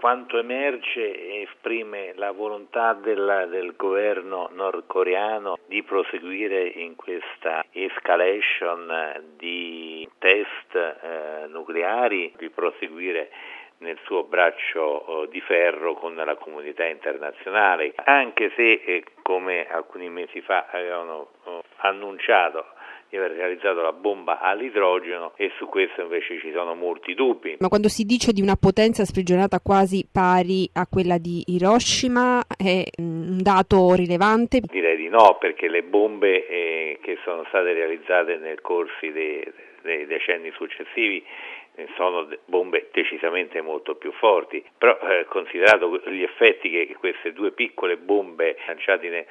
Quanto emerge esprime la volontà del governo nordcoreano di proseguire in questa escalation di test nucleari, di proseguire nel suo braccio di ferro con la comunità internazionale, anche se come alcuni mesi fa avevano annunciato di aver realizzato la bomba all'idrogeno, e su questo invece ci sono molti dubbi. Ma quando si dice di una potenza sprigionata quasi pari a quella di Hiroshima è un dato rilevante? Direi di no, perché le bombe che sono state realizzate nel corso dei decenni successivi sono bombe decisamente molto più forti, però considerato gli effetti che queste due piccole bombe lanciate nel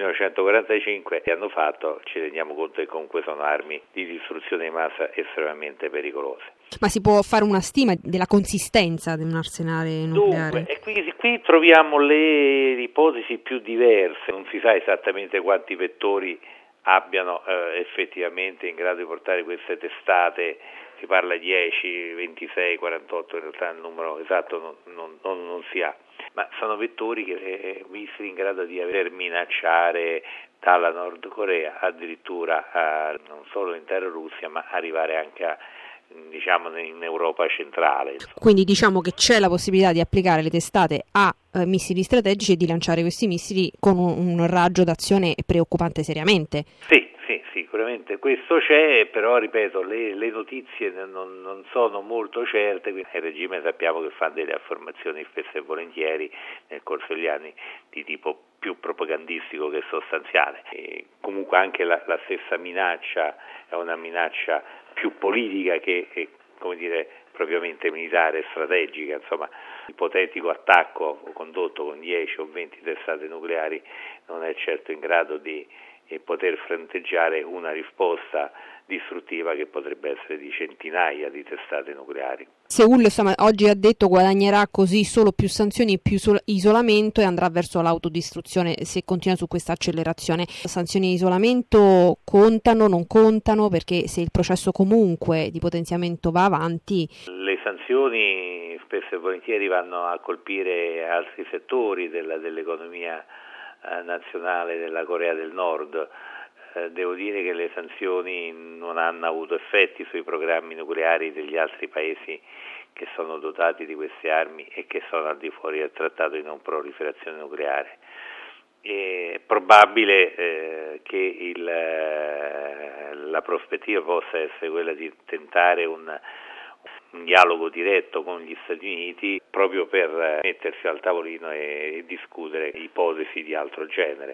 1945 hanno fatto, ci rendiamo conto che comunque sono armi di distruzione di massa estremamente pericolose. Ma si può fare una stima della consistenza di un arsenale nucleare? Dunque, e qui troviamo le ipotesi più diverse, non si sa esattamente quanti vettori abbiano effettivamente in grado di portare queste testate. Si parla 10, 26, 48, in realtà il numero esatto non si ha, ma sono vettori missili in grado di minacciare dalla Nord Corea addirittura non solo l'intera Russia, ma arrivare anche in Europa centrale. Quindi diciamo che c'è la possibilità di applicare le testate a missili strategici e di lanciare questi missili con un raggio d'azione preoccupante seriamente. Sì, sicuramente questo c'è, però ripeto, le notizie non sono molto certe, quindi il regime sappiamo che fa delle affermazioni spesso e volentieri nel corso degli anni di tipo più propagandistico che sostanziale. E comunque anche la stessa minaccia è una minaccia più politica che propriamente militare e strategica, insomma, ipotetico attacco condotto con 10 o 20 testate nucleari non è certo in grado di poter fronteggiare una risposta distruttiva che potrebbe essere di centinaia di testate nucleari. Seul oggi ha detto guadagnerà così solo più sanzioni e più isolamento e andrà verso l'autodistruzione se continua su questa accelerazione. Sanzioni e isolamento contano, non contano, perché se il processo comunque di potenziamento va avanti. Le sanzioni spesso e volentieri vanno a colpire altri settori dell'economia nazionale della Corea del Nord. Devo dire che le sanzioni non hanno avuto effetti sui programmi nucleari degli altri paesi che sono dotati di queste armi e che sono al di fuori del trattato di non proliferazione nucleare. È probabile che la prospettiva possa essere quella di tentare un dialogo diretto con gli Stati Uniti proprio per mettersi al tavolino e discutere ipotesi di altro genere.